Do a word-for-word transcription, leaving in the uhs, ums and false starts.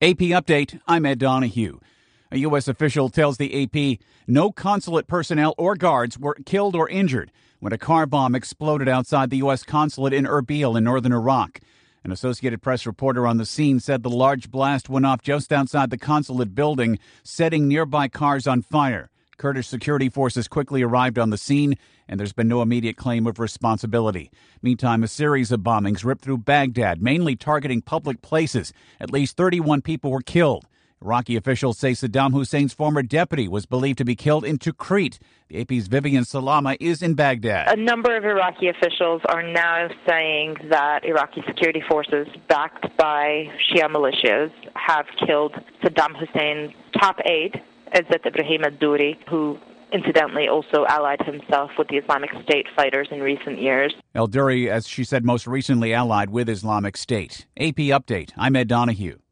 A P Update, I'm Ed Donahue. A U S official tells the A P no consulate personnel or guards were killed or injured when a car bomb exploded outside the U S consulate in Erbil in northern Iraq. An Associated Press reporter on the scene said the large blast went off just outside the consulate building, setting nearby cars on fire. Kurdish security forces quickly arrived on the scene, and there's been no immediate claim of responsibility. Meantime, a series of bombings ripped through Baghdad, mainly targeting public places. At least thirty-one people were killed. Iraqi officials say Saddam Hussein's former deputy was believed to be killed in Tikrit. The A P's Vivian Salama is in Baghdad. A number of Iraqi officials are now saying that Iraqi security forces, backed by Shia militias, have killed Saddam Hussein's top aide, Izzat Ibrahim al-Duri, who incidentally also allied himself with the Islamic State fighters in recent years. al-Duri, as she said, most recently allied with Islamic State. A P Update, I'm Ed Donahue.